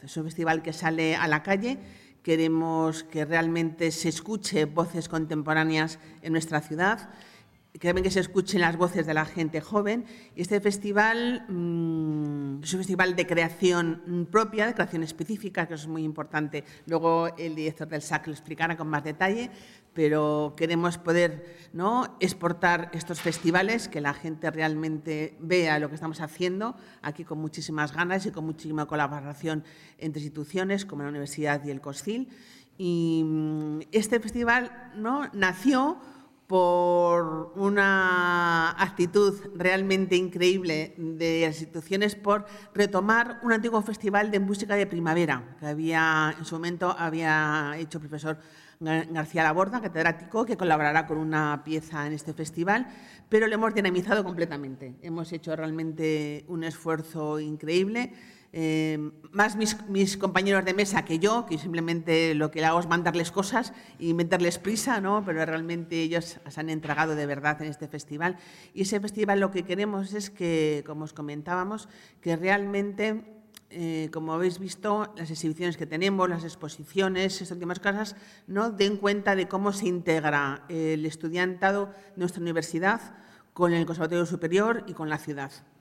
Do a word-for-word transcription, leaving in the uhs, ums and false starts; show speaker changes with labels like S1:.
S1: Es un festival que sale a la calle. Queremos que realmente se escuche voces contemporáneas en nuestra ciudad. Queremos que se escuchen las voces de la gente joven. Y este festival mmm, es un festival de creación propia, de creación específica, que es muy importante. Luego el director del S A C lo explicará con más detalle, pero queremos poder, ¿no?, exportar estos festivales, que la gente realmente vea lo que estamos haciendo aquí con muchísimas ganas y con muchísima colaboración entre instituciones como la Universidad y el COSCIL. Y mmm, este festival, ¿no?, nació por una actitud realmente increíble de las instituciones por retomar un antiguo festival de música de primavera que había en su momento había hecho el profesor García Laborda, catedrático, que colaborará con una pieza en este festival, pero lo hemos dinamizado completamente. Hemos hecho realmente un esfuerzo increíble. Eh, más mis, mis compañeros de mesa que yo, que simplemente lo que hago es mandarles cosas y meterles prisa, ¿no?, pero realmente ellos se han entregado de verdad en este festival. Y ese festival lo que queremos es que, como os comentábamos, que realmente, eh, como habéis visto, las exhibiciones que tenemos, las exposiciones, estas últimas cosas, ¿no?, den cuenta de cómo se integra el estudiantado de nuestra universidad con el Conservatorio Superior y con la ciudad.